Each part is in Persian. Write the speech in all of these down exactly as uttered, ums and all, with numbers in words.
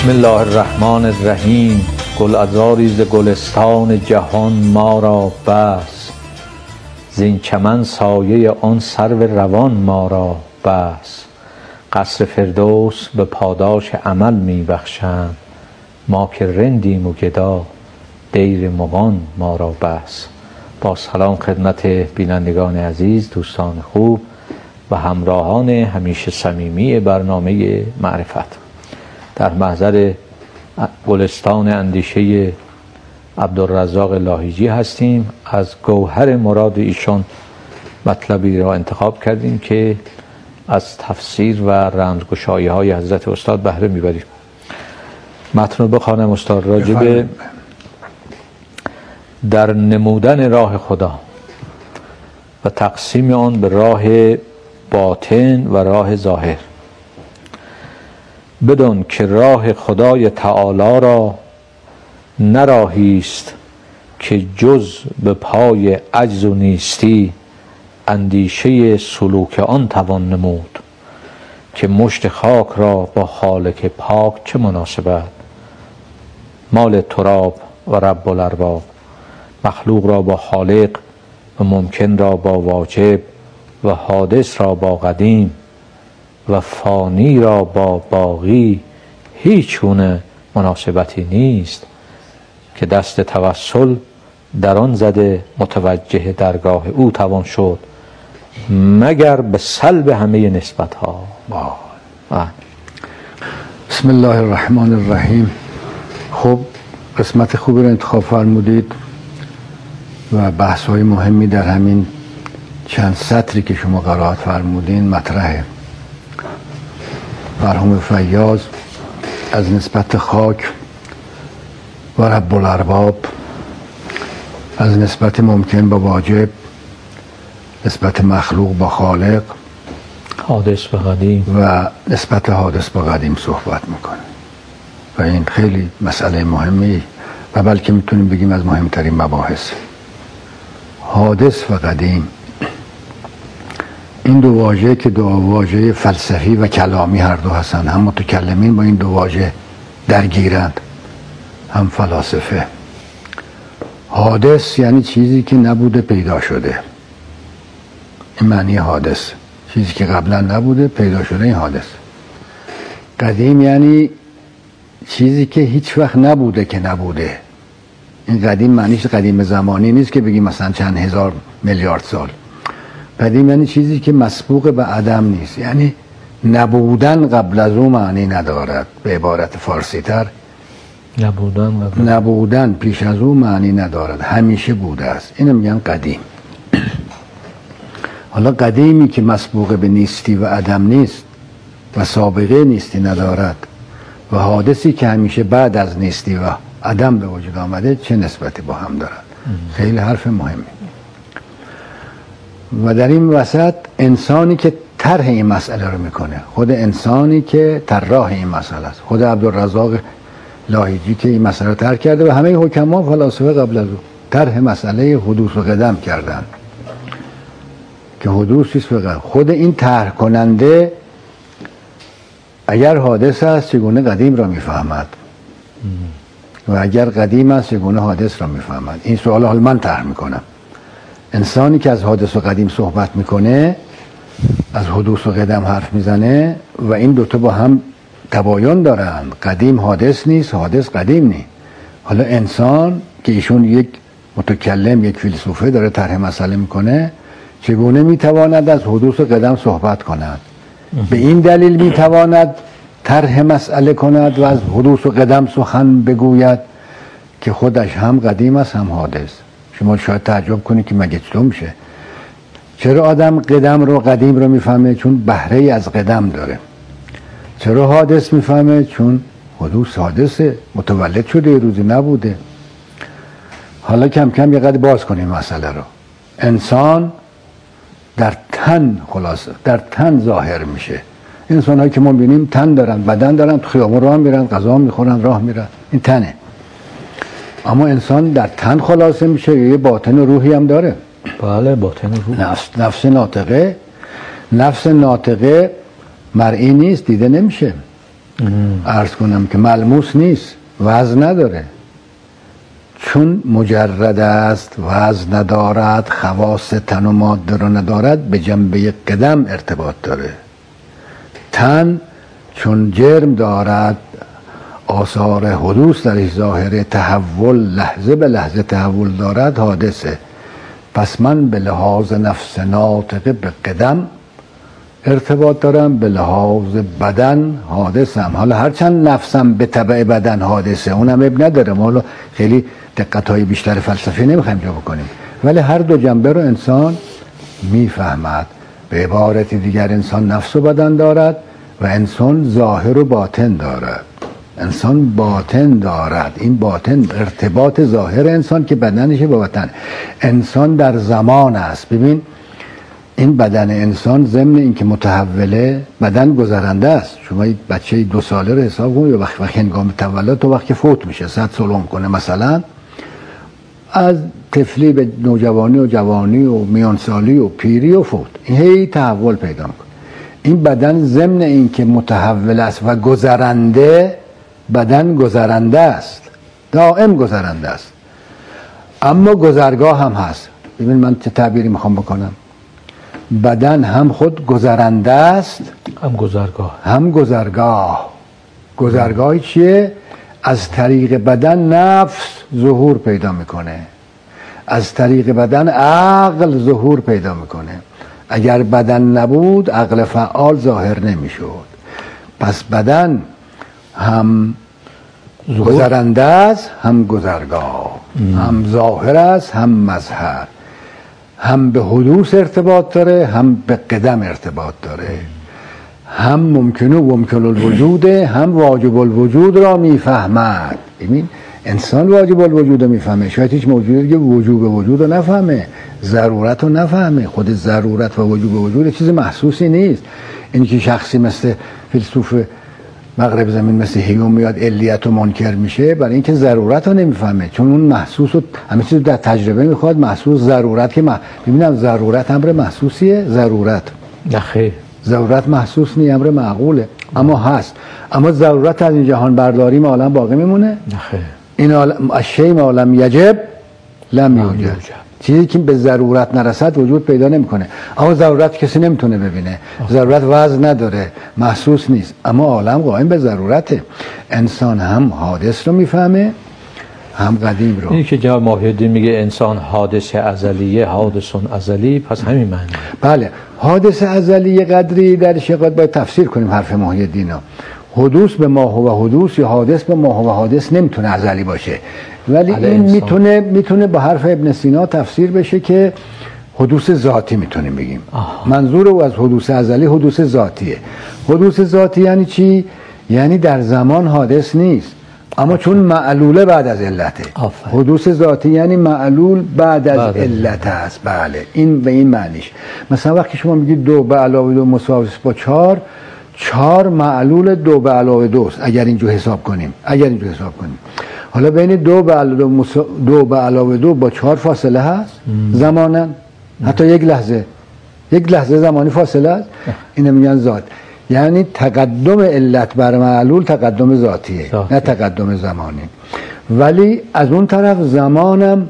بسم الله الرحمن الرحیم. گل عذاری ز گلستان جهان ما را بس، زین چمن سایه آن سرو روان ما را بس. قصر فردوس به پاداش عمل می بخشند، ما که رندیم و گدا دیر مغان ما را بس. با سلام خدمت بینندگان عزیز، دوستان خوب و همراهان همیشه صمیمی برنامه معرفت. در محضر گلستان اندیشه عبدالرزاق لاهیجی هستیم. از گوهر مراد ایشان مطلبی را انتخاب کردیم که از تفسیر و رمزگشایی های حضرت استاد بهره میبریم. متن رو بخوانم استاد. راجب در نمودن راه خدا و تقسیم آن به راه باطن و راه ظاهر. بدان که راه خدای تعالی را نراهیست که جز به پای عجز و نیستی اندیشه سلوک آن توان نمود. که مشت خاک را با خالق پاک چه مناسبت، مال تراب و رب الارباب. مخلوق را با خالق و ممکن را با واجب و حادث را با قدیم و فانی را با باقی هیچ گونه مناسبتی نیست. که دست توسل در آن زده متوجه درگاه او توان شد، مگر به سلب همه نسبت ها. بسم الله الرحمن الرحیم. خب قسمت خوبی رو انتخاب فرمودید و بحث های مهمی در همین چند سطری که شما قرائت فرمودین مطرحه. مرحوم فیاض از نسبت خاک و رب الارباب، از نسبت ممکن با واجب، نسبت مخلوق با خالق، حادث به قدیم و نسبت حادث با قدیم صحبت میکنه و این خیلی مسئله مهمی و بلکه میتونیم بگیم از مهمترین مباحث. حادث و قدیم، این دو واژه که دو واژه فلسفی و کلامی هر دو هستند، هم متکلمین با این دو واژه درگیرند هم فلاسفه. حادث یعنی چیزی که نبوده پیدا شده، این معنی حادث، چیزی که قبلا نبوده پیدا شده، این حادث. قدیم یعنی چیزی که هیچ وقت نبوده که نبوده. این قدیم معنیش قدیم زمانی نیست که بگیم مثلا چند هزار میلیارد سال. قدیم یعنی چیزی که مسبوق به عدم نیست، یعنی نبودن قبل از اون معنی ندارد. به عبارت فارسی تر نبودن نبودن پیش از اون معنی ندارد، همیشه بوده است. اینو میگن قدیم. حالا قدیمی که مسبوق به نیستی و عدم نیست و سابقه نیستی ندارد و حادثی که همیشه بعد از نیستی و عدم به وجود آمده چه نسبتی با هم دارد؟ خیلی حرف مهمی. و در این وسط انسانی که طرح این مسئله رو میکنه، خود انسانی که طراح این مسئله است، خود عبدالرزاق لاهیجی که این مسئله رو طرح کرده و همه حکما فلاسفه قبل از او طرح مسئله حدوث و قدم کردن که حدوث چیست و قدم. خود این طرح کننده اگر حادث است چگونه قدیم را میفهمد و اگر قدیم است چگونه حادث را میفهمد؟ این سوال حال من طرح میکنم. انسانی که از حادث و قدیم صحبت میکنه، از حدوث و قدم حرف میزنه و این دوتا با هم تباین دارند. قدیم حادث نیست، حادث قدیم نیست. حالا انسان که ایشون یک متکلم، یک فیلسوفه داره طرح مسئله میکنه، چگونه میتواند از حدوث و قدم صحبت کند؟ به این دلیل میتواند طرح مسئله کند و از حدوث و قدم سخن بگوید که خودش هم قدیم است هم حادث. شما شاید تعجب کنید که مگه چطور میشه؟ چرا آدم قدم رو قدیم رو میفهمه؟ چون بهره از قدم داره. چرا حادث میفهمه؟ چون حدوث حادثه، متولد شده، یه روزی نبوده. حالا کم کم یه قدر باز کنیم مسئله رو. انسان در تن، خلاصه در تن ظاهر میشه. انسان هایی که ما بینیم تن دارن، بدن دارن، تو خیابون راه میرن، غذا میخورن، راه میرن، این تنه. اما انسان در تن خلاصه میشه، یه باطن و روحی هم داره. بله، باطن و روح. نفس, نفس ناطقه نفس ناطقه مرئی نیست، دیده نمیشه. عرض کنم که ملموس نیست، وزن نداره، چون مجرد است، وزن ندارد، خواص تن و ماده را ندارد، به جنبه قدم ارتباط داره. تن چون جرم دارد، آثار حدوث در ظاهر، تحول لحظه به لحظه تحول دارد، حادثه. پس من به لحاظ نفس ناطقه به قدم ارتباط دارم، به لحاظ بدن حادثم. حالا هرچند نفسم به تبع بدن حادثه، اونم اب نداره، ما حالا خیلی دقت‌های بیشتر فلسفی نمیخوایم جا بکنیم، ولی هر دو جنبه رو انسان میفهمد. به عبارت دیگر انسان نفس و بدن دارد و انسان ظاهر و باطن دارد. انسان باطن دارد، این باطن ارتباط ظاهر انسان که بدنش با بدن. انسان در زمان است. ببین این بدن انسان ضمن این که متحوله، بدن گذرنده است. شما یک بچه دو ساله رو حساب کنید، وقت وقت هنگام تولد تا وقتی فوت میشه، صد سال عمر کنه مثلا، از طفلی به نوجوانی و جوانی و میانسالی و پیری و فوت، این هی تحول پیدا میکنه. این بدن ضمن این که متحول است و گذرنده، بدن گذرنده است، دائم گذرنده است، اما گذرگاه هم هست. ببین من چه تعبیری میخوام بکنم، بدن هم خود گذرنده است، هم گذرگاه. هم گذرگاه. گذرگاهی چیه؟ از طریق بدن نفس ظهور پیدا میکنه، از طریق بدن عقل ظهور پیدا میکنه. اگر بدن نبود عقل فعال ظاهر نمیشد. پس بدن هم گذرنده است، هم گذرگاه، هم ظاهر است، هم مظهر، هم به حدوث ارتباط داره، هم به قدم ارتباط داره، هم ممکن و ممکن الوجوده، هم واجب الوجود را میفهمد. ببین انسان واجب الوجود رو میفهمه، شاید هیچ موجودی که وجوب وجود رو نفهمه، ضرورت رو نفهمه. خود ضرورت و وجوب وجود چیز محسوسی نیست. این که شخصی مثل فیلسوف مغرب زمین مثل هیوم میاد علیت رو منکر میشه، برای اینکه ضرورت رو نمیفهمه، چون اون محسوس و همه چیز در تجربه میخواد محسوس. ضرورت که مح... ببینم ضرورت امر محسوسیه؟ ضرورت نخیر، ضرورت محسوس نی، امر معقوله، اما هست. اما ضرورت از این جهان برداریم عالم باقی میمونه؟ نخیر. این عالم الشیء ما لم یجب لم یوجد. چیزی که به ضرورت نرسد وجود پیدا نمیکنه. اما ضرورت کسی نمیتونه ببینه، ضرورت وزن نداره، محسوس نیست، اما عالم قائم به ضرورته. انسان هم حادث رو میفهمه، هم قدیم رو. اینی که جناب محی‌الدین میگه انسان حادث ازلیه، حادثون ازلی، پس همین معنی. بله، حادث ازلی قدری در شقات باید تفسیر کنیم حرف محی‌الدین رو. حدوث به ما هو حدوث یا حادث به ما هو حادث نمیتونه ازلی باشه، ولی این میتونه میتونه با حرف ابن سینا تفسیر بشه که حدوث ذاتی میتونیم بگیم. آه. منظور او از حدوث ازلی حدوث ذاتیه. حدوث ذاتی یعنی چی؟ یعنی در زمان حادث نیست، اما آفر. چون معلوله بعد از علته. آفر. حدوث ذاتی یعنی معلول بعد از بعد علت است. بله، این به این معنیش. مثلا وقتی شما میگید دو به علاوه دو مساوی با چهار، چهار معلول دو به علاوه دوست، اگر اینجور حساب کنیم اگر اینجور حساب کنیم حالا بین دو به علاوه دو, مسا... دو به علاوه دو با چهار فاصله هست زمانا، حتی یک لحظه یک لحظه زمانی فاصله هست. اینو میگن ذات، یعنی تقدم علت بر معلول تقدم ذاتیه، ذاتی. نه تقدم زمانی. ولی از اون طرف زمانم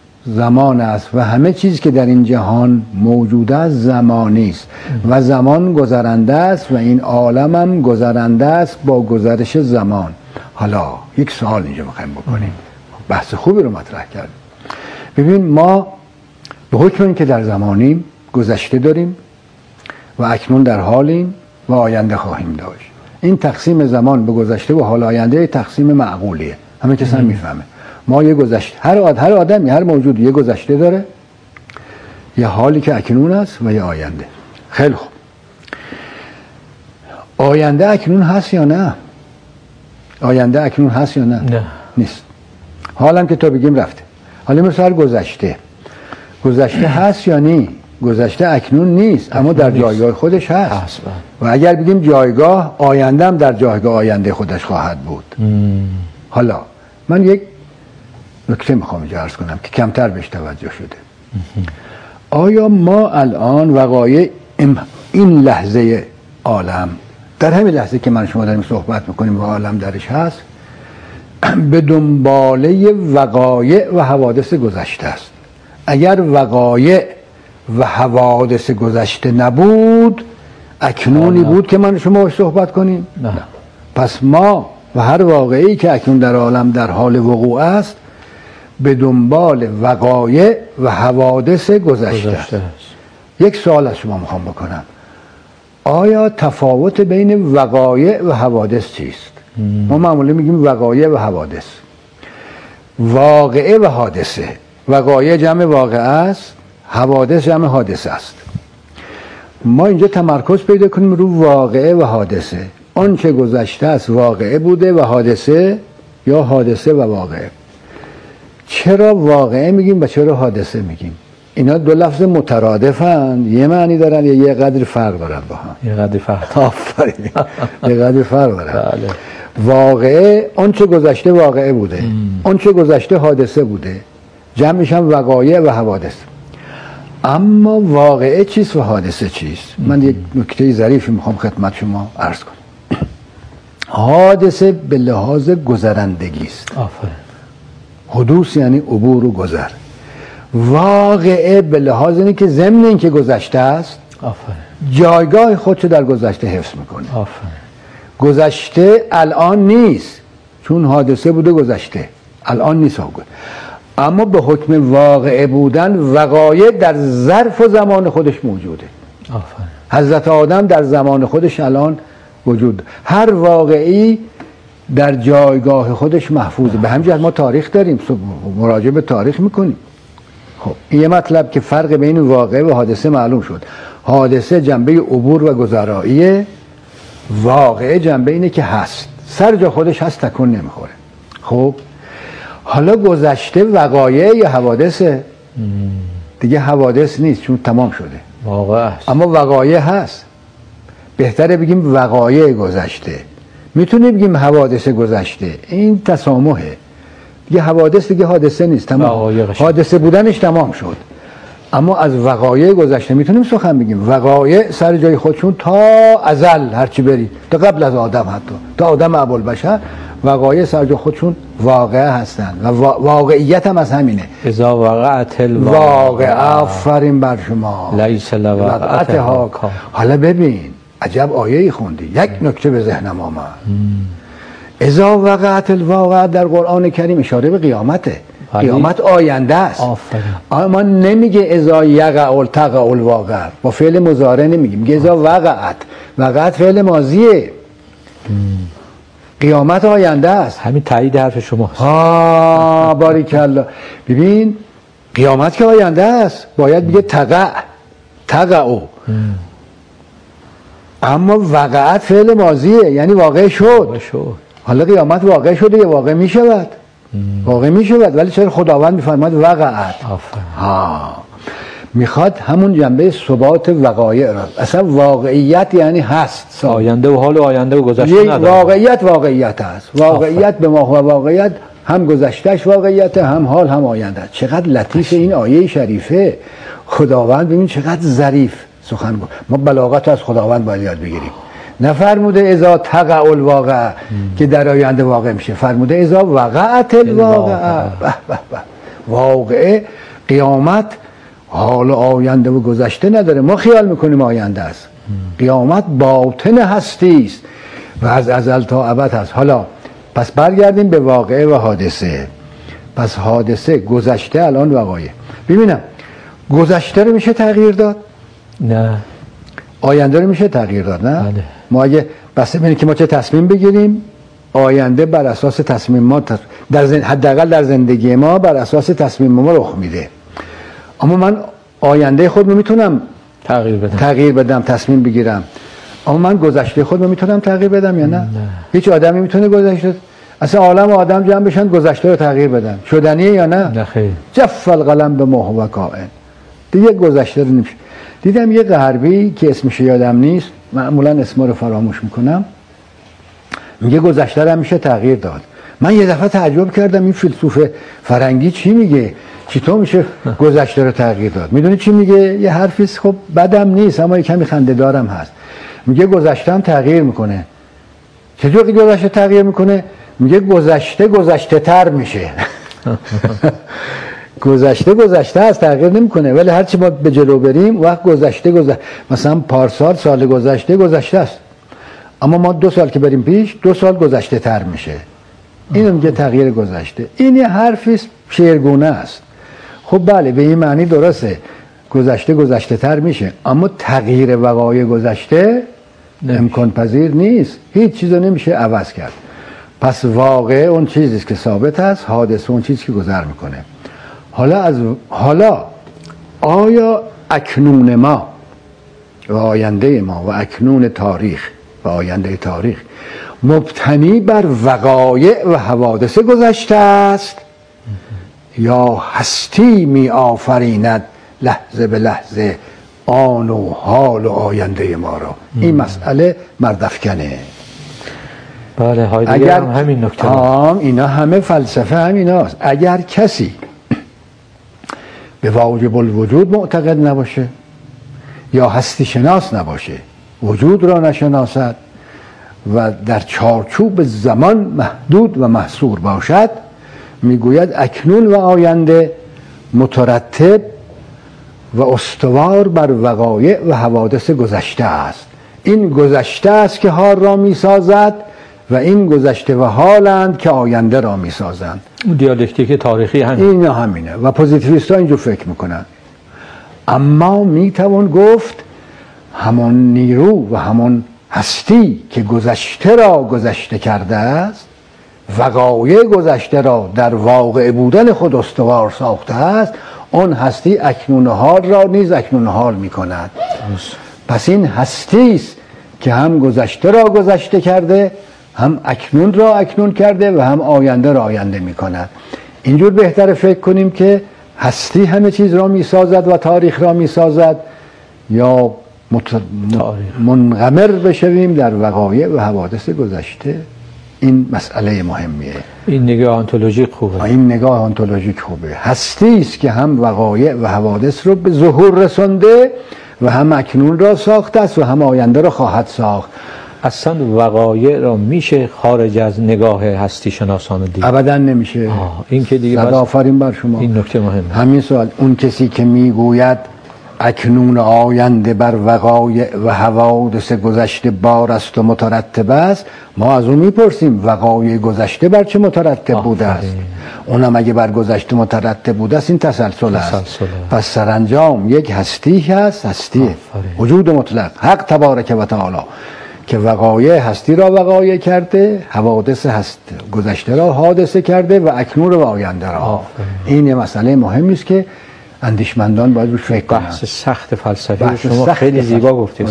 زمان است و همه چیز که در این جهان موجود است زمانی است و زمان گذرنده است و این عالم هم گذرنده است با گذرش زمان. حالا یک سوال اینجا میخوایم بکنیم، بحث خوبی رو مطرح کردیم. ببین ما به حکم این که در زمانیم گذشته داریم و اکنون در حالیم و آینده خواهیم داشت. این تقسیم زمان به گذشته و حال آینده تقسیم معقولیه، همه کس هم میفهمه. ما یه گذشته، هر آد هر آدمی هر موجودی یه گذشته داره، یه حالی که اکنون است و یه آینده. خیلی خوب، آینده اکنون هست یا نه؟ آینده اکنون هست یا نه؟ نه، نیست. حالم که تا بگیم رفته. حالا مثلا گذشته گذشته هست یا نی؟ گذشته اکنون نیست، اما در جایگاه خودش هست, هست و اگر بگیم جایگاه آینده هم در جایگاه آینده خودش خواهد بود. مم. حالا من یک نکته میخوام اینجا عرض کنم که کمتر بهش توجه شده. آیا ما الان وقایع این لحظه عالم در همین لحظه که من شما داریم صحبت میکنیم و عالم درش هست، به دنباله وقایع و حوادث گذشته است. اگر وقایع و حوادث گذشته نبود، اکنونی بود که من شما باش صحبت کنیم؟ نه. پس ما و هر واقعی که اکنون در عالم در حال وقوع است، به دنبال وقایع و حوادث گذشته, گذشته است. یک سوال از شما میخوام بکنم، آیا تفاوت بین وقایع و حوادث چیست؟ ما معمولا میگیم وقایع و حوادث. واقعه و حادثه، وقایع جمع واقعه است، حوادث جمع حادثه است. ما اینجا تمرکز پیدا کنیم رو واقعه و حادثه. آن چه گذشته است واقعه بوده و حادثه، یا حادثه و واقعه. چرا واقعه میگیم و چرا حادثه میگیم؟ اینا دو لفظ مترادفن، یه معنی دارن یا یه قدر فرق دارن با هم؟ یه قدر فرق. آفرین. یه قدر فرق دارن. بله. واقعه آن چه گذشته واقعه بوده، آن چه گذشته حادثه بوده، جمعش هم وقایع و حوادث. اما واقعه چیست و حادثه چیست؟ من یک نکته ظریفی میخوام خدمت شما عرض کنم. حادثه به لحاظ گذرندگی است. آفرین. حدوث یعنی عبور و گذر. واقعه به لحاظ اینه که ضمن این که گذشته است، آفرین، جایگاه خودشو در گذشته حفظ میکنه. آفرین. گذشته الان نیست، چون حادثه بوده گذشته، الان نیست آگه. اما به حکم واقعه بودن وقایع در ظرف و زمان خودش موجوده. آفرین. حضرت آدم در زمان خودش الان وجود، هر واقعی در جایگاه خودش محفوظه. به همین جهت ما تاریخ داریم، مراجعه به تاریخ میکنیم. خب این یه مطلب که فرق بین واقعه و حادثه معلوم شد. حادثه جنبه عبور و گذراییه، واقعه جنبه اینه که هست، سر جا خودش هست، تکون نمیخوره. خب حالا گذشته وقایع یا حوادثه؟ دیگه حوادث نیست چون تمام شده، واقع است. اما وقایع هست. بهتره بگیم وقایع گذشته، میتونیم بگیم حوادث گذشته. این تسامحه دیگه. حوادث دیگه حادثه نیست، تمام. حادثه بودنش تمام شد. اما از وقایع گذشته میتونیم سخن بگیم. وقایع سر جای خودشون تا ازل، هرچی بری تا قبل از آدم، حتی تا آدم ابوالبشر، وقایع سر جای خودشون واقعه هستن و واقعیت هم از همینه. اذا وقعت الواقعه. آفرین بر شما. لیس لوقعتها. حالا ببین عجب آیه‌ای خوندی. یک نکته به ذهنم آمد. اذا وقعت الواقعه در قرآن کریم اشاره به قیامته. قیامت آینده است. آفرین. اما نمیگه اذا یقع التقع الواقع، با فعل مضارع نمیگیم، میگه اذا وقعت. وقعت فعل ماضیه. قیامت آینده است. همین تایید حرف شماست. ها باریکالله. ببین قیامت که آینده است، باید بگه تقع تقع. اما وقعت فعل ماضیه، یعنی واقع شد. شد. حالا قیامت واقع شده یا واقع می شود؟ واقع می شود، ولی چرا خداوند میفرماید وقعت؟ ها میخواد همون جنبه ثبات وقایع را. اصلا واقعیت یعنی هست، آینده و حال و آینده و گذشته نداره. واقعیت واقعیت هست. واقعیت به ما و واقعیت هم گذشتهش واقعیت، هم حال هم آینده. چقدر لطیف این آیه شریفه. خداوند ببین چقدر ظریف سخن گفت. ما بلاغت از خداوند باید یاد بگیریم. نفرموده اذا تقع الواقع که در آینده واقع میشه، فرموده اذا وقعت الواقع. واقعه قیامت حال آینده و گذشته نداره. ما خیال میکنیم آینده است. قیامت باطن هستی است و از ازل تا ابد هست. حالا پس برگردیم به واقعه و حادثه. پس حادثه گذشته، الان وقایع. ببینم گذشته رو میشه تغییر داد؟ نه. آینده رو میشه تغییر داد؟ نه. بله. ما اگه بسته ببینیم که ما چه تصمیم بگیریم، آینده بر اساس تصمیم ما در زن... حداقل در زندگی ما بر اساس تصمیم ما رخ میده. اما من آینده خودم میتونم تغییر بدم تغییر بدم تصمیم بگیرم. اما من گذشته خودم میتونم تغییر بدم یا نه؟ نه. هیچ آدمی میتونه گذشته، اصلا عالم و آدم جمع بشن گذشته رو تغییر بدن، شدنیه یا نه؟ نه خیر. جف القلم به ما هو کائن. دیگه گذشته رو نمیشه. دیدم یه غربی که اسمش یادم نیست، معمولا اسما رو فراموش میکنم، میگه گذشته رو میشه تغییر داد. من یه دفعه تعجب کردم این فیلسوف فرنگی چی میگه؟ چطور میشه گذشته رو تغییر داد؟ میدونی چی میگه؟ یه حرفی خب بدم نیست اما یه کمی خنده دارم هست. میگه گذشته هم تغییر میکنه. چطور که گذشته تغییر میکنه؟ میگه گذشته گذشته تر میشه. گذشته گذشته از تغییر نمیکنه، ولی هرچی ما به جلو بریم وقت گذشته گذشته، مثلا پارسال سال گذشته گذشته است، اما ما دو سال که بریم پیش دو سال گذشته تر میشه. اینو میگه تغییر گذشته. این یه حرفی شعرگونه است. خب بله به این معنی درسته، گذشته گذشته تر میشه، اما تغییر وقایع گذشته امکان پذیر نیست. هیچ چیزو نمیشه عوض کرد. پس واقع اون چیزیست که ثابت است، حادثه اون چیزی که گذر میکنه. حالا از حالا آیا اکنون ما و آینده ما و اکنون تاریخ و آینده تاریخ مبتنی بر وقایع و حوادث گذشته است یا هستی می آفریند لحظه به لحظه آن و حال و آینده ما را؟ این مسئله مردافکنه. بله هایدگر هم همین نکته آم اینا همه فلسفه همیناست. اگر کسی به واجب الوجود معتقد نباشه یا هستی شناس نباشه، وجود را نشناسد و در چارچوب زمان محدود و محصور باشد، میگوید اکنون و آینده مترتب و استوار بر وقایع و حوادث گذشته است. این گذشته است که حال را میسازد و این گذشته و حالند که آینده را میسازند. دیالکتیک تاریخی همین. این همینه و پوزیتیویست ها اینجور فکر میکنن. اما میتوان گفت همون نیرو و همون هستی که گذشته را گذشته کرده است، وقایع گذشته را در واقع بودن خود استوار ساخته است، اون هستی اکنون حال را نیز اکنون حال میکند. پس این هستی است که هم گذشته را گذشته کرده، هم اکنون را اکنون کرده و هم آینده را آینده میکند. اینجور بهتر فکر کنیم که هستی همه چیز را میسازد و تاریخ را میسازد، یا مت... منغمر بشویم در وقایع و حوادث گذشته. این مسئله مهمیه. این نگاه آنتولوژیک خوبه. این نگاه آنتولوژیک خوبه. هستی است که هم وقایع و حوادث رو به ظهور رسانده و هم اکنون را ساخته است و هم آینده را خواهد ساخت. اصلا وقایع را میشه خارج از نگاه هستی شناسان دید؟ ابدا نمیشه. این که دیگه صد آفرین بر شما. این نکته مهمه. همین سوال، اون کسی که میگوید اکنون آینده بر وقایع و حوادث گذشته بار است و مترتب است، ما از اون میپرسیم وقایع گذشته بر چه مترتب بوده است؟ اونم اگه بر گذشته مترتب بوده است، این تسلسل است. تسلسل. پس سرانجام یک هستی هست، هستی وجود مطلق، حق تبارک و تعالی، که وقایع هستی را وقایع کرده، حوادث هست گذشته را حادثه کرده و اکنون و آینده را. آفره. این یه مسئله مهمی است که اندیشمندان باید روش فکر کنن. بحث سخت فلسفی رو شما خیلی زیبا گفتید.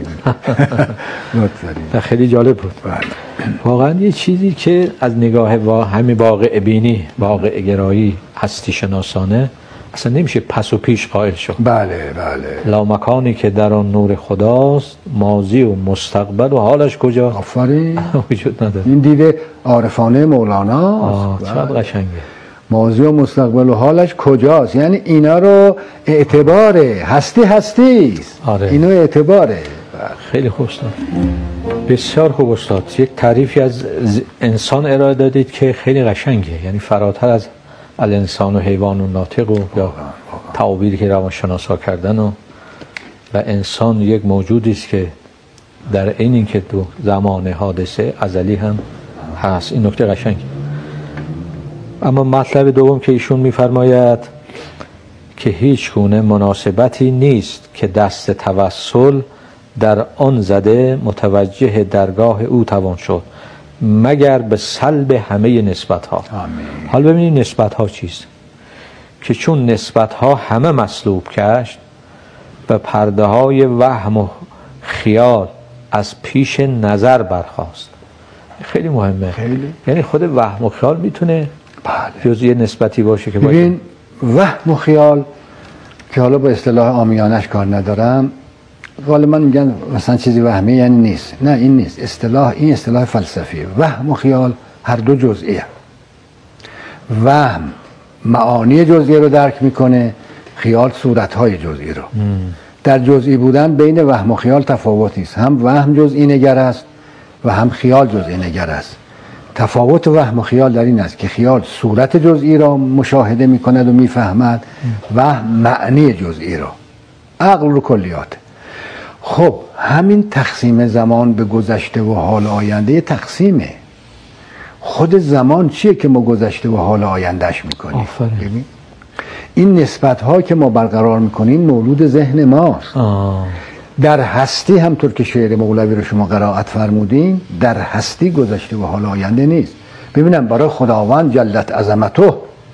خیلی جالب بود. واقعا یه چیزی که از نگاه وا... همین واقع بینی، واقع گرایی، هستی شناسانه اصلا نمیشه پس و پیش قائل شد. بله بله. لامکانی که در آن نور خداست، ماضی و مستقبل و حالش کجا؟ آفرین. وجود نداره. این دیده عارفانه مولانا. چقدر قشنگه. ماضی و مستقبل و حالش کجاست؟ یعنی اینا رو اعتباره. هستی هستی است. آره. اینو اعتباره. خیلی خوب استاد. بسیار خوب استاد. یک تعریفی از انسان ارائه دادید که خیلی قشنگه، یعنی فراتر از الانسان و حیوان و ناطق و یا تعابیری که روانشناسا کردن و و انسان یک موجودی است که در عین اینکه تو زمان حادثه ازلی هم هست. این نکته قشنگه. اما مطلب دوم که ایشون میفرماید که هیچ گونه مناسبتی نیست که دست توسل در آن زده متوجه درگاه او توان شد مگر به سلب همه نسبت ها. حال ببینید نسبت ها چیست؟ که چون نسبت ها همه مسلوب کشت و پرده های وهم و خیال از پیش نظر برخاست. خیلی مهمه. خیلی. یعنی خود وهم و خیال میتونه بله. جزء نسبتی باشه که ببین وهم و خیال که حالا با اصطلاح عامیانش کار ندارم، غالبا میگن مثلا چیزی وهمی یعنی نیست. نه این نیست. اصطلاح این اصطلاح فلسفیه. وهم و خیال هر دو جزئیه. وهم معانی جزئی رو درک میکنه، خیال صورتهای جزئی رو. م. در جزئی بودن بین وهم و خیال تفاوتی است. هم وهم جزئی نگر است و هم خیال جزئی نگر است. تفاوت وهم و خیال در این است که خیال صورت جزئی را مشاهده می کند و می فهمد، وهم معنی جزئی را، عقل رو کلیات. خب همین تقسیم زمان به گذشته و حال آینده تقسیمه. خود زمان چیه که ما گذشته و حال آیندهش میکنیم؟ ببین این نسبت ها که ما برقرار میکنیم مولود ذهن ماست. آه. در هستی همطور که شعر مولوی رو شما قرائت فرمودین، در هستی گذشته و حال آینده نیست. ببینم برای خداوند جلت عظمته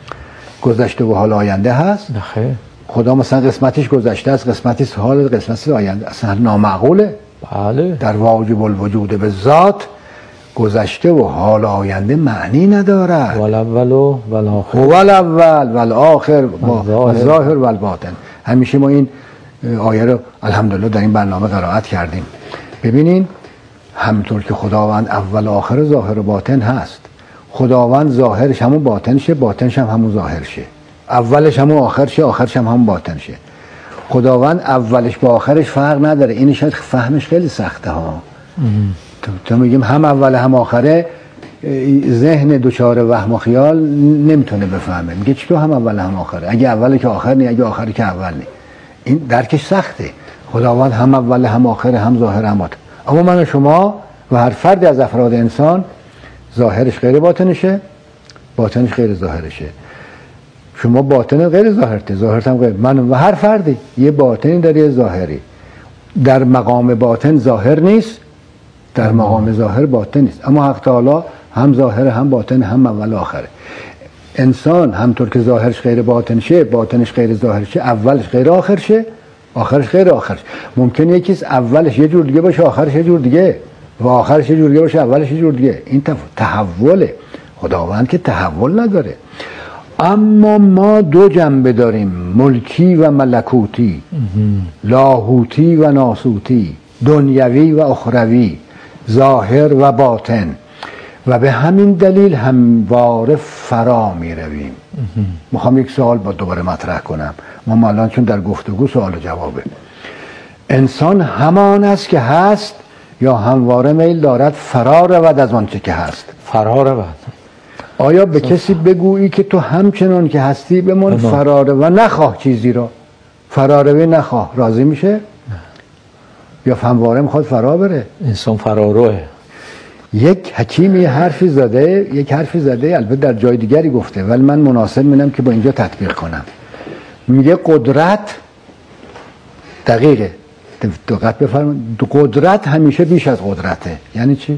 گذشته و حال آینده هست؟ نخیر. خدا مثلا قسمتش گذشته است، قسمتش حال، قسمتش آینده، اصلا نامعقوله. بله. در واجب الوجود به ذات گذشته و حال آینده معنی ندارد. والاول و والآخر والاول والآخر والظاهر والباطن. همیشه ما این آیه رو الحمدلله در این برنامه قرائت کردیم. ببینین همونطور که خداوند اول آخر ظاهر و باطن هست، خداوند ظاهرش همون باطنشه، باطنش هم همون ظاهرشه، اولش همون آخرشه، آخرش هم همون باطنشه. خداوند اولش با آخرش فرق نداره. اینش شاید فهمش خیلی سخته ها. تو میگیم هم اول هم آخره، ذهن دوچار وهم و خیال نمیتونه بفهمه. میگه چطور هم اول هم آخره؟ اگه اوله که آخر نی، اگه آخری که اول نی. این درکش سخته. خداوند هم اول هم آخره، هم ظاهر هم باطن. اما من و شما و هر فردی از افراد انسان ظاهرش غیر باطنشه، باطنش غیر ظاهرشه. شما باطن غیر ظاهرته، ظاهرت هم غیر. من و هر فردی یه باطنی داره، یه ظاهری. در مقام باطن ظاهر نیست، در مقام ظاهر باطن نیست. اما حق تعالی هم ظاهر هم باطن، هم اول آخره. انسان همطور که ظاهرش غیر باطنشه، باطنش غیر ظاهرشه، اولش غیر آخرشه، آخرش غیر آخرش. ممکنه یکیش اولش یه جور دیگه باشه، آخرش یه جور دیگه، و آخرش یه جور دیگه باشه، اولش یه جور دیگه. این تحوله. خداوند که تحول نداره. اما ما دو جنبه داریم، ملکی و ملکوتی، لاهوتی و ناسوتی، دنیوی و اخروی، ظاهر و باطن، و به همین دلیل همواره فرا می رویم. میخوام یک سوال با دوباره مطرح کنم. ما الان چون در گفتگو سوال و جوابه. انسان همان است که هست یا همواره میل دارد فرا رود از آنچه که هست؟ فرا رود. آیا به کسی بگویی که تو همچنان که هستی بمون، فرا رو و نخواه چیزی رو، فرا روی نخواه، راضی میشه؟ نه. یا همواره میخواد فرا بره؟ انسان فراروه. یک حکیمی حرفی زده، یک حرفی زده، البته در جای دیگری گفته ولی من مناسب می‌بینم که با اینجا تطبیق کنم. میگه قدرت، دقیقه، دقت بفرمایید، قدرت همیشه بیش از قدرته. یعنی چی؟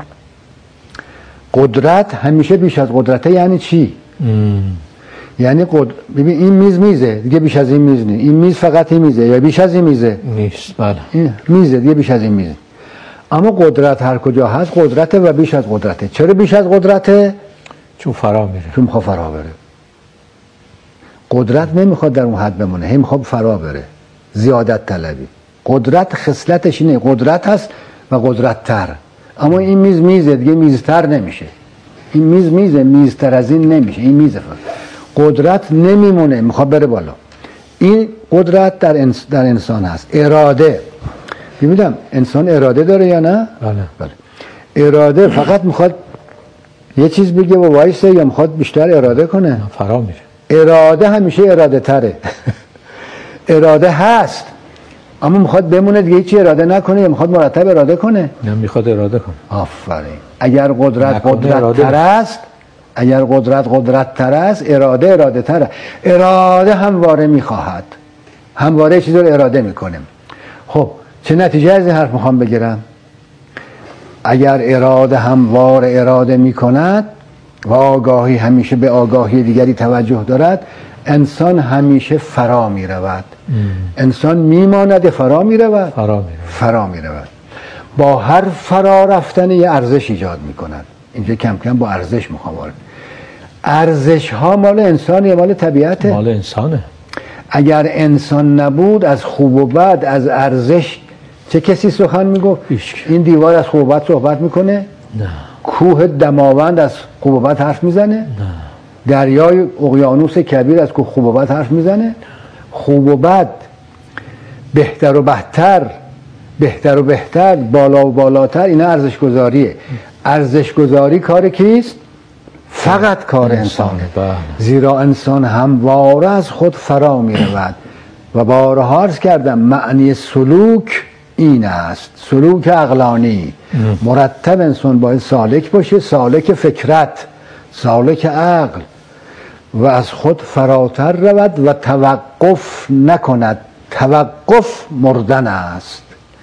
قدرت همیشه بیش از قدرته. یعنی چی؟ ام. یعنی قد... ببین این میز میزه دیگه، بیش از این میز نیست. این میز فقط این میزه یا بیش از این میزه؟ نیست. بله. این میزه دیگه، بیش از این میزه. اما قدرت هر کجا هست قدرته و بیش از قدرته. چرا بیش از قدرته؟ چون فرا میره. چون میخواد فرا بره. قدرت نمیخواد در اون حد بمونه، هی میخواد فرا بره. زیادت طلبی. قدرت خصلتش اینه، قدرت هست و قدرت تر. اما این میز میزه دیگه، میزتر نمیشه. این میز میزه، میزتر از این نمیشه. این میزه فقط. قدرت نمیمونه، میخواد بره بالا. این قدرت در, انس... در انسان هست. اراده. ببینم انسان اراده داره یا نه؟ بله. بله. اراده فقط میخواد یه چیز بگه و وایسه یا میخواد بیشتر اراده کنه؟ فرا میره. اراده همیشه اراده تره. اراده هست اما میخواد بمونه دیگه، هیچی اراده نکنه یا میخواد مرتب اراده کنه؟ نه، میخواد اراده کنه. آفرین. اگر قدرت قدرت تر است، اگر قدرت قدرت تر است، اراده اراده تره. اراده همواره میخواهد، همواره چیزی رو اراده میکنه. خب چه نتیجه از این حرف میخوام بگیرم؟ اگر اراده هموار اراده میکند و آگاهی همیشه به آگاهی دیگری توجه دارد، انسان همیشه فرا میرود. انسان میماند فرا میرود. فرا میرود. فرا میرود. با هر فرا رفتن یه ارزش ایجاد میکند. اینجا کم کم با ارزش میخوام وارد. ارزش ها مال انسانه، مال طبیعته؟ مال انسانه. اگر انسان نبود از خوب و بد، از ارزش چه کسی سخن میگفت؟ این دیوار از خوب و بد صحبت میکنه؟ نه. کوه دماوند از خوب و بد حرف میزنه؟ نه. دریای اقیانوس کبیر از خوب و بد حرف میزنه؟ خوب و بد بهتر و بهتر، بهتر و بهتر، بالا و بالاتر، اینا ارزش گذاریه. ارزش گذاری کار کیست؟ فقط کار انسانه. زیرا انسان همواره از خود فرا می رود و بارها عرض کردم معنی سلوک این است، سلوک عقلانی. مرتب انسان باید سالک باشه، سالک فکرت، سالک عقل، و از خود فراتر رود و توقف نکند. توقف مردن است،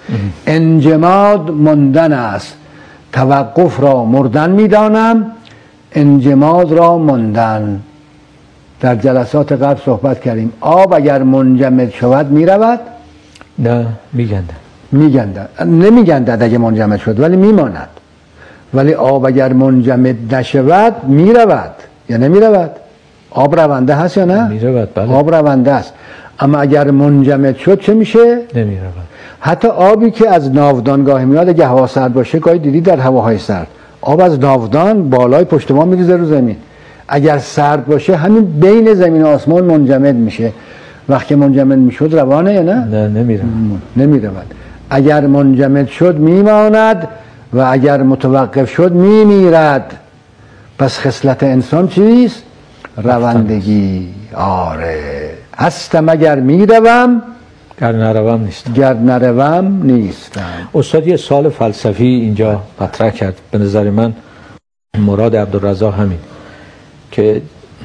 انجماد ماندن است. توقف را مردن میدانم، انجماد را ماندن. در جلسات قبل صحبت کردیم آب اگر منجمد شود میرود؟ نه، میگندد. میگندد، نمیگندد اگه منجمد شد، ولی میماند. ولی آب اگر منجمد نشود میرود یا نمیرود؟ آب رونده هست یا نه؟ میرود، بله. آب رونده است. اما اگر منجمد شد چه میشه؟ نمیرود. حتی آبی که از ناودان گاهی میاد اگه هوا سرد باشه، گاهی دیدی در هواهای سرد آب از ناودان بالای پشت ما میریزه رو زمین. اگر سرد باشه همین بین زمین و آسمان منجمد میشه. وقتی منجمد میشد روانه یا نه؟ نه، نمیرود. نمیرود. اگر منجمد شد میماند و اگر متوقف شد میمیرد. پس خصلت انسان چیست؟ روندگی. آره، هستم اگر میروم، گر نروم نیستم. گر نروم نیستم. استاد یه سوال فلسفی اینجا مطرح کرد، به نظر من مراد عبدالرزاق همین، که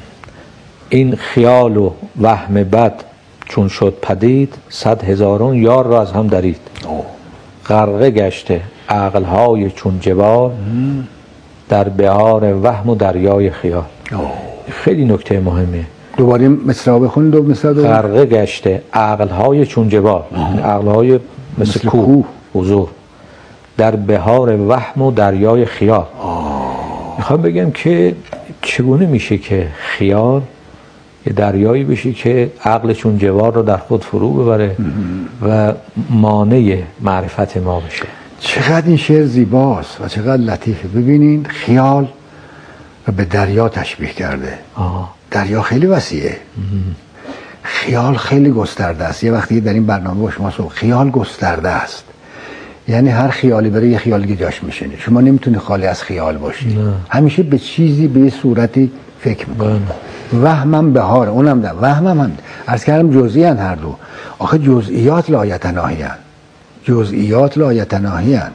این خیال و وهم بد چون شد پدید، صد هزاران یار را از هم درید. غرقه گشته عقلهای چون جبال، در بحار وهم و دریای خیال. اوه. خیلی نکته مهمه. دوباره مصرع بخون. دو مصرع دو. غرقه گشته عقلهای چون جبال، عقلهای مثل, مثل کوه، حضور در بحار وهم و دریای خیال. میخوام بگم که چگونه میشه که خیال یه دریایی بشه که عقل چون جبال رو در خود فرو ببره و مانع معرفت ما بشه. چقدر این شعر زیباست و چقدر لطیفه. ببینین خیال رو به دریا تشبیه کرده. آه. دریا خیلی وسیعه. خیال خیلی گسترده است. یه وقتی در این برنامه با شما صحبت، خیال گسترده است، یعنی هر خیالی بره یه خیال دیگه جاش میشینه. شما نمیتونی خالی از خیال باشی. نه. همیشه به چیزی به صورتی فکر میکنی. وهمم بهاره، اونم ده وهمم هم عرض کردم جزئی ان هر دو. آخه جزئیات لایتناهی ان، جزئیات لایتناهی ان،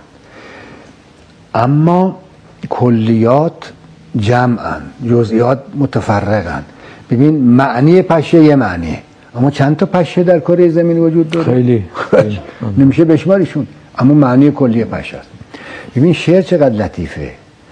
اما کلیات جمعن، جزئیات متفرقن. ببین معنی پشه یه معنی، اما چند تا پشه در کره زمین وجود داره؟ خیلی, خیلی. نمیشه بشماریشون، اما معنی کلی پشه است. ببین شعر چقدر لطیفه.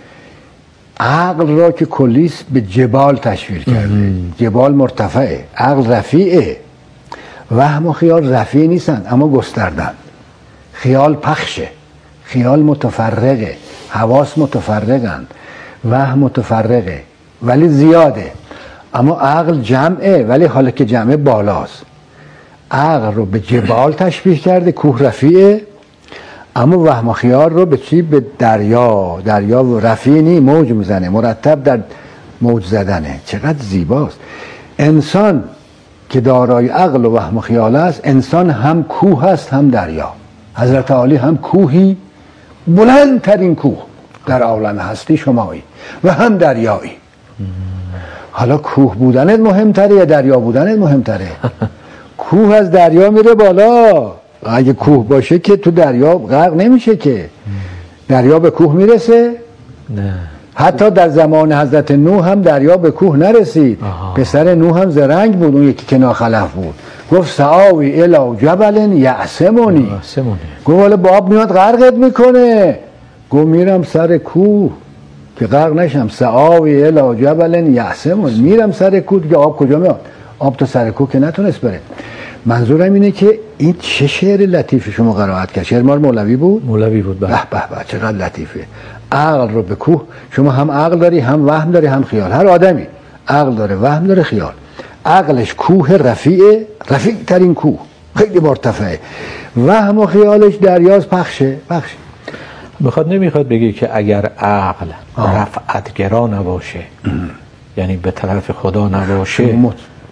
عقل را که کلیست به جبال تشبیه کرده. ام. جبال مرتفعه، عقل رفیعه. وهم و خیال رفیع نیستن اما گستردن. خیال پخشه، خیال متفرقه، حواس متفرقن، وهم متفرقه ولی زیاده. اما عقل جمعه ولی حالا که جمعه بالاست. عقل رو به جبال تشبیه کرده، کوه رفیعه، اما وهم و خیال رو به چی؟ به دریا. دریا رفیع نی، موج میزنه، مرتب در موج زدنه. چقدر زیباست. انسان که دارای عقل و وهم و خیال است، انسان هم کوه است هم دریا. حضرت علی هم کوهی، بلندترین کوه در عالم هستی شمایی، و هم دریایی. حالا کوه بودنت مهمتره یا دریا بودنت مهمتره؟ کوه از دریا میره بالا. اگه کوه باشه که تو دریا غرق نمیشه که. دریا به کوه میرسه؟ نه. حتی در زمان حضرت نوح هم دریا به کوه نرسید. آها. پسر نوح هم زرنگ بود، اون یکی که ناخلف بود. گفت سآوی الی جبل یعصمنی. گفت والا باب میاد غرقت میکنه. گفت میرم سر کوه که غرق نشم. سآوی الی جبل یعصمنی. میرم سر کوه که آب کجا میاد؟ آب تو سر کوه که نتونست بره. منظورم اینه که این چه شعر لطیفی شما قرائت کرد. شعر مال مولوی بود؟ مولوی بود. به به به چقدر لطیفه. عقل رو به کوه، شما هم عقل داری، هم وهم داری، هم خیال. هر آدمی عقل داره، وهم داره، خیال. عقلش کوه رفیعه، رفیع ترین کوه، خیلی مرتفعه. وهم و خیالش دریاز پخشه، پخشه. میخواد نمیخواد بگی که اگر عقل رفعتگرا نباشه، یعنی به طرف خدا نباشه،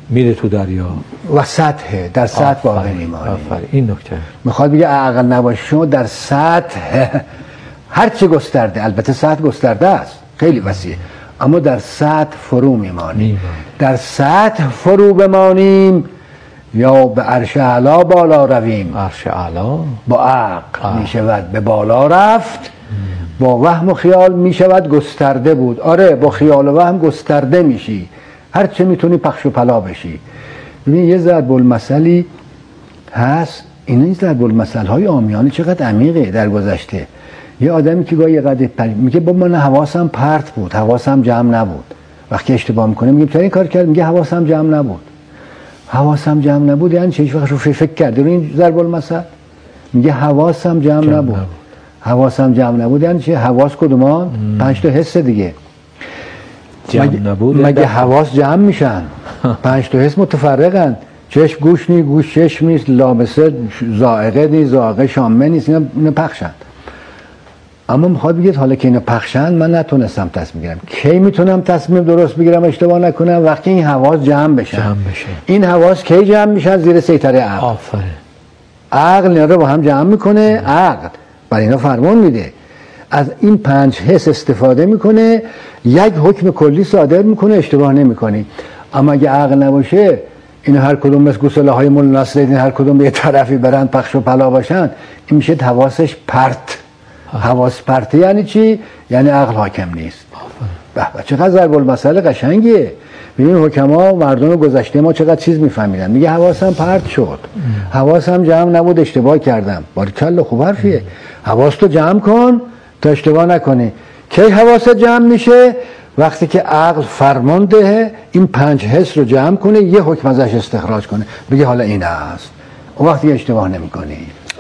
میره تو دریا و سطح در سطح باقی میمانی. این نکته میخواد بگه عقل نباشه شما در سطح هر چه گسترده، البته سطح گسترده است خیلی وسیع، اما در سطح فرو میمانیم. در سطح فرو بمانیم یا به عرش اعلا بالا رویم. عرش اعلا با عقل میشود به بالا رفت، با وهم و خیال میشود گسترده بود. آره با خیال و وهم گسترده میشی، هر چه میتونی پخش و پلا بشی. ببین یه ضرب المثلی هست، این ضرب المثل های عامیانه چقدر عمیقه در گذشته. یه آدمی که گاهی قد میگه با من حواسم پرت بود، حواسم جمع نبود. وقتی اشتباه میکنه میگه چرا این کار کرد؟ میگه حواسم جمع نبود. حواسم جمع نبود یعنی چه؟ هیچ وقت رو فکر کرده رو این ضرب المثل؟ میگه حواسم جمع, جمع نبود. نبود حواسم جمع نبود یعنی چه؟ حواس کدومان؟ پنج تا حس دیگه. جمع مگه, نبود مگه حواس جمع میشن؟ پنج تا حس متفرقن. چشم گوش نی، گوش چشم نیست، لامسه ذائقه نیست، ذائقه شامه نیست، اینا, اینا پخشن. اما میخواد بگید حالا که اینا پخشن من نتونستم تصمیم بگیرم. کی میتونم تصمیم درست بگیرم اشتباه نکنم؟ وقتی این حواس جمع بشن. جمع بشه. این حواس کی جمع میشن؟ زیر سیطره عقل. آفرین. عقل اینا رو با هم جمع میکنه. عقل برای اینا فرمان میده، از این پنج حس استفاده میکنه، یک حکم کلی صادر میکنه، اشتباه نمیکنی. اما اگه عقل نباشه اینا هر کدوم مثل گسله های مولا نصرالدین هر کدوم به یه طرفی برن پخش و پلا باشن، این میشه حواسش پرت. حواس پرته یعنی چی؟ یعنی عقل حاکم نیست. به به چقدر ضرب المثل قشنگیه. ببین حکما مردم گذشته ما چقدر چیز میفهمیدن. میگه حواسم پرت شد، حواسم جمع نبود، اشتباه کردم. باریکلا خوب حرفیه. حواستو جمع کن تا اشتباه نکنی. کی حواست جمع میشه؟ وقتی که عقل فرمان ده این پنج حس رو جمع کنه، یه حکم ازش استخراج کنه، بگه حالا این است. اون وقتی اشتباه نمیکنی.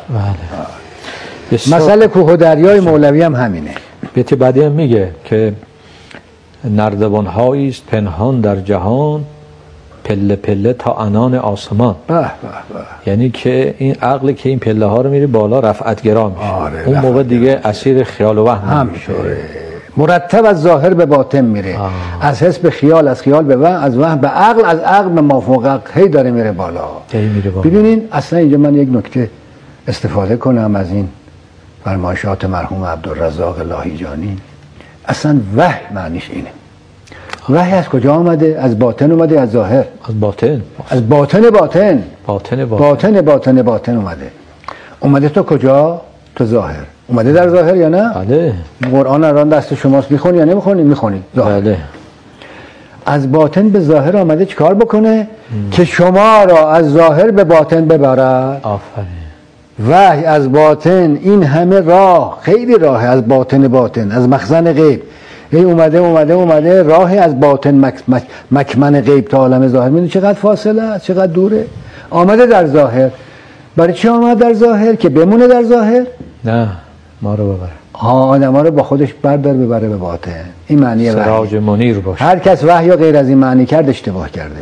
بله. مسئله کوه و دریای مولوی هم همینه. بیت بعدی هم میگه که نردبان هایی است پنهان در جهان، پله پله تا عنان آسمان. به به به. یعنی که این عقل که این پله ها رو میری بالا رفعتگرا میشه. آره اون موقع دیگه اسیر خیال و وهم میشه. مرتب از ظاهر به باطن میره. آه. از حس به خیال، از خیال به وهم، از وهم به عقل، از عقل به مافوق هی داره میره بالا. هی میره بالا. ببینین اصلا اینجا من یک نکته استفاده کنم از این فرمایشات مرحوم عبدالرزاق لاهیجانی. اصلا وحی معنیش اینه. وحی از کجا آمده؟ از باطن اومده، از ظاهر؟ از باطن. از باطن باطن. باطن باطن. باطن باطن باطن اومده. اومده تو کجا؟ تو ظاهر. اومده در ظاهر یا نه؟ بله. قرآن الان دست شماست، میخونی یا نمیخونی؟ میخونی. بله. از باطن به ظاهر آمده چیکار بکنه؟ ام. که شما را از ظاهر به باطن ببرد. آفرین. وحی از باطن، این همه راه، خیلی راه از باطن باطن، از مخزن غیب هی اومده اومده اومده راهی از باطن مک مک مکمن غیب تا عالم ظاهر. میدونی چقدر فاصله است، چقدر دوره. آمده در ظاهر. برای چی آمده در ظاهر؟ که بمونه در ظاهر؟ نه، ما رو ببره. ها، آدما رو با خودش بردار ببره به باطن. این معنی وحی. سراج منیر باشه. هر کس وحی یا غیر از این معنی کرد اشتباه کرده.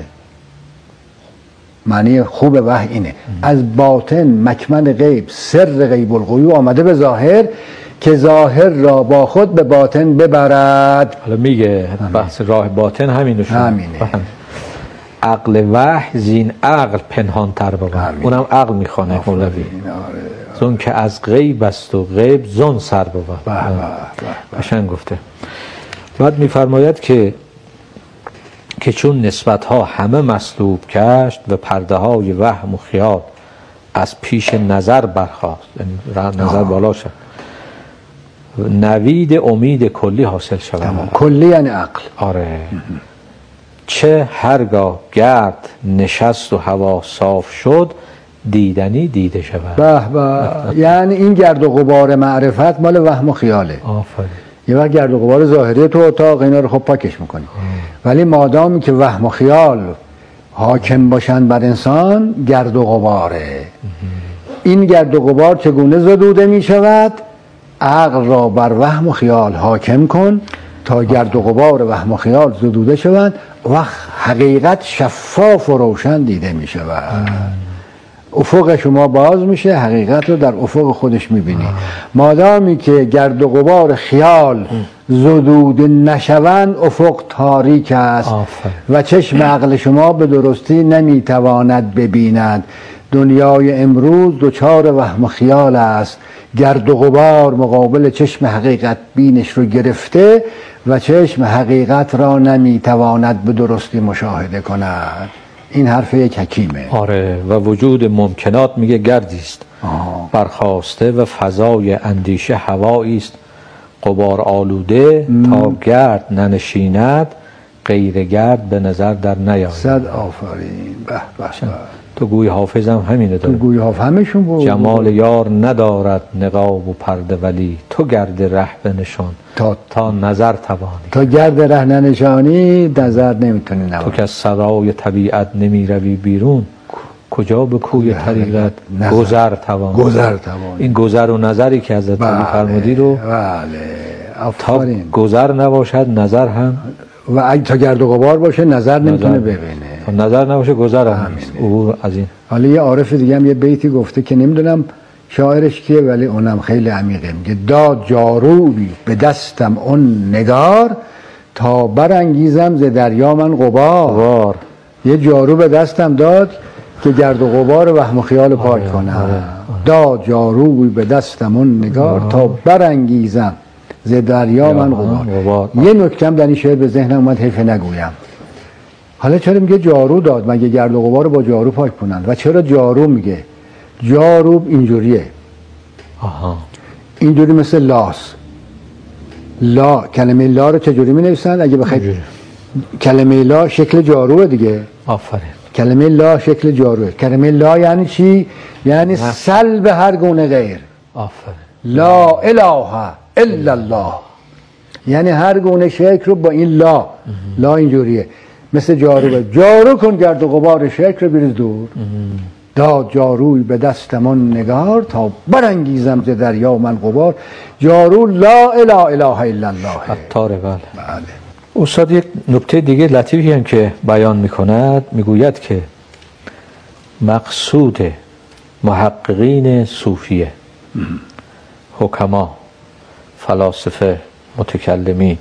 معنی خوب وحی اینه. از باطن مکمن غیب، سر غیب الغیوب آمده به ظاهر که ظاهر را با خود به باطن ببرد. حالا میگه بحث راه باطن همینو شد. همینه. عقل وحی زین عقل پنهان تر بود. اونم عقل میخوانه مولوی. زون که از غیب است و غیب زون سر بود. قشنگ گفته. بعد میفرماید که که چون نسبت ها همه مسلوب کشت و پرده های وهم و خیال از پیش نظر برخاست، یعنی نظر بالا شد، نوید امید کلی حاصل شود. کلی یعنی عقل. آره. چه هرگاه گرد نشست و هوا صاف شد، دیدنی دیده شود. به به. یعنی این گرد و غبار معرفت مال وهم و خیاله. آفرین. یه وقت گرد و غبار ظاهری تو اتاق اینا رو خب پاکش میکنی، ولی مادامی که وهم و خیال حاکم باشن بر انسان، گرد و غباره. این گرد و غبار چگونه زدوده میشود؟ عقل را بر وهم و خیال حاکم کن تا گرد و غبار وهم و خیال زدوده شوند و حقیقت شفاف و روشن دیده میشود. افق شما باز میشه، حقیقت رو در افق خودش میبینی. مادامی که گرد و غبار خیال زدوده نشوند افق تاریک است آفر. و چشم عقل شما به درستی نمیتواند ببیند. دنیای امروز دچار وهم و خیال است، گرد و غبار مقابل چشم حقیقت بینش رو گرفته و چشم حقیقت را نمیتواند به درستی مشاهده کند. این حرف یک حکیمه. آره، و وجود ممکنات میگه گردی است برخاسته و فضای اندیشه هوایی است غبار آلوده م. تا گرد ننشیند غیر گرد به نظر در نیاید. صد آفرین. به به به. تو گوی حافظم همینه داره. تو گوی حافظ همشون بود. جمال یار ندارد نقاب و پرده ولی تو گرد ره بنشان تا تا نظر توانی. تا گرد ره ننشانی نظر نمیتونی نباشی. تو که از سرای طبیعت نمی روی بیرون کجا به کوی طریقت گذر توانی. گذر توانی. این گذر و نظری که حضرت علی فرمودی رو بله آفرین. تا گذر نباشد نظر هم، و اگه تا گرد و غبار باشه نظر نمیتونه ببینه. تا نظر نباشه گذر هم نیست. عبور از این. حالا یه عارف دیگه هم یه بیتی گفته که نمیدونم شاعرش کیه ولی اونم خیلی عمیقه. میگه داد جاروبی به دستم اون نگار تا برانگیزم ز دریا من غبار. غبار. یه جارو به دستم داد که گرد و غبار وهم و خیال پاک کنم. داد جاروبی به دستم اون نگار آه. تا برانگیزم ز دریا من غبار. یه نکته در این شعر به ذهنم اومد حیف نگویم. حالا چرا میگه جارو داد؟ مگه گرد و غبار رو با جارو پاک کنن؟ و چرا جارو میگه؟ جارو اینجوریه. آها. اینجوری مثل لاس. لا، کلمه لا رو چجوری می نویسن؟ اگه بخواید کلمه لا شکل جاروه دیگه. آفرین. کلمه لا شکل جاروه. کلمه لا یعنی چی؟ یعنی سلب هر گونه غیر. آفرین. لا اله الا الله. یعنی هر گونه شکل رو با این لا. لا اینجوریه مثل جاروه. جارو کن گرد و غبار شکل رو بریز دور. داد جاروی به دستمان نگار تا برانگیزم ز دریا من غبار. جارو لا اله اله الا الله. عطار. بله. بله. استاد یک نکته دیگه لطیفی هم که بیان میکند، میگوید که مقصود محققین صوفیه، حکما، فلاسفه، متکلمین،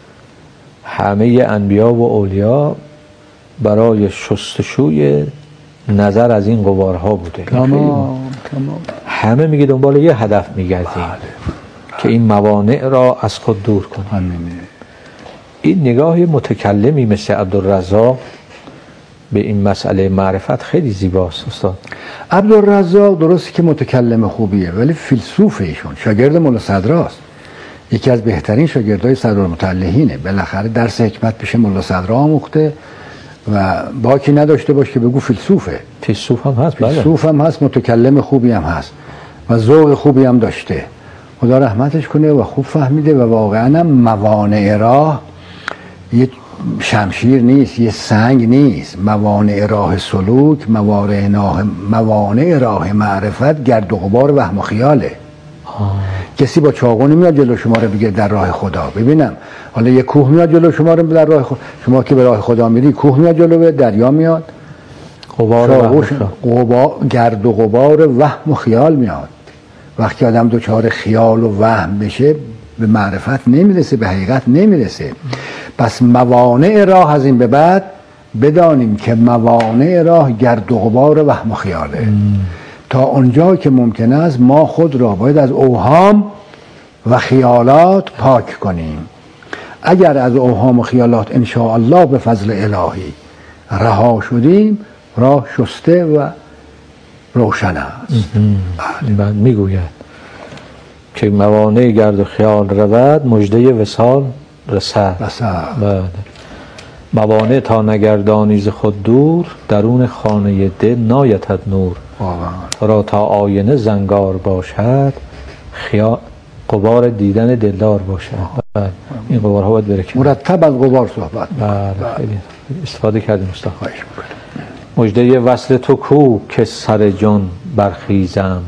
همه انبیا و اولیا برای شستشوی نظر از این غبارها بوده. تمام تمام. همه میگه دنبال یه هدف میگردیم که این موانع را از خود دور کنیم. همینه. این نگاه متکلمی مثل عبدالرزاق به این مسئله معرفت خیلی زیباست استاد. عبدالرزاق درسته که متکلم خوبیه ولی فیلسوف ایشون شاگرد مولا صدراست. یکی از بهترین شاگردای صدرالمتعلهینه. بالاخره درس حکمت پیش مولا صدرا آموخته و باکی نداشته باش که بگو فیلسوفه. فیلسوف هم هست. بله. فیلسوف هم هست، متکلم خوبی هم هست و ذوق خوبی هم داشته. خدا رحمتش کنه و خوب فهمیده و واقعا هم موانع راه یه شمشیر نیست، یه سنگ نیست. موانع راه سلوک، موانع راه موانع راه معرفت گرد و غبار وهم و خیاله. آه. کسی با چاقو نمیاد جلو شما رو بگه در راه خدا. ببینم حالا یه کوه میاد جلو شما رو در راه خدا. شما که به راه خدا میری کوه میاد جلو، دریا میاد، غبار غبار گرد و غبار وهم و خیال میاد. وقتی آدم دوچار خیال و وهم بشه به معرفت نمیرسه، به حقیقت نمیرسه. پس موانع راه از این به بعد بدانیم که موانع راه گرد و غبار وهم و خیاله. ام. تا اونجا که ممکن است ما خود را باید از اوهام و خیالات پاک کنیم. اگر از اوهام و خیالات ان شاء الله به فضل الهی رها شدیم، راه شسته و روشن است. بعد میگوید که موانع گرد و خیال رود مژده وصال رسد. رسد. موانع تا نگردانی ز خود دور درون خانه دل نایتد نور. تو را تا آینه زنگار باشد خیال غبار دیدن دلدار باشد. بله. این غبارها باید بره کنار. مرتب از غبار صحبت. بله. خیلی استفاده کردیم استاد. مژده وصل تو کو که سر جان برخیزم،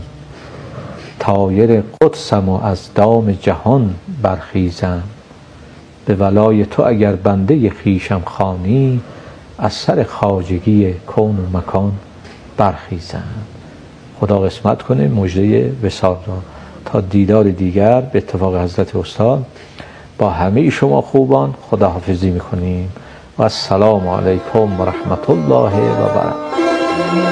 طایر قدسم و از دام جهان برخیزم. به ولای تو اگر بنده خویشم خوانی، از سر خواجگی کون و مکان برخیزم. خدا قسمت کنه مژده وصال را تا دیدار دیگر به اتفاق حضرت استاد با همه شما خوبان خداحافظی میکنیم و السلام علیکم و رحمت الله و برکاته.